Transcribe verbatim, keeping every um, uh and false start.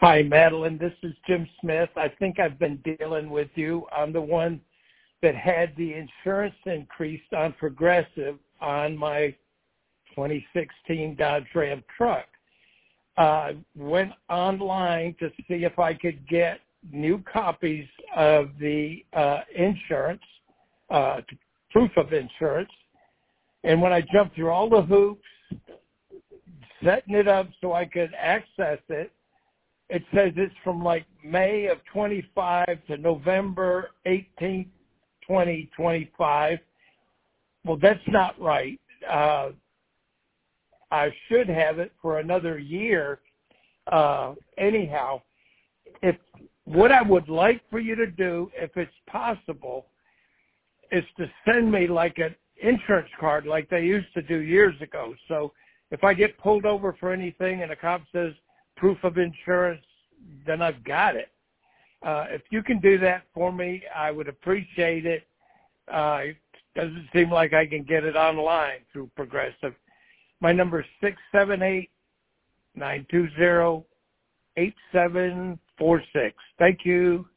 Hi, Madeline. This is Jim Smith. I think I've been dealing with you. I'm the one that had the insurance increased on Progressive on my twenty sixteen Dodge Ram truck. Uh, went online to see if I could get new copies of the uh, insurance, uh, proof of insurance. And when I jumped through all the hoops, setting it up so I could access it, it says it's from like May of twenty-five to November eighteenth, twenty twenty-five. Well, that's not right. Uh, I should have it for another year. Uh, anyhow, if what I would like for you to do, if it's possible, is to send me like an insurance card like they used to do years ago. So if I get pulled over for anything and a cop says proof of insurance, then I've got it. Uh, if you can do that for me, I would appreciate it. Uh, it doesn't seem like I can get it online through Progressive. My number is six seven eight, nine two zero, eight seven four six. Thank you.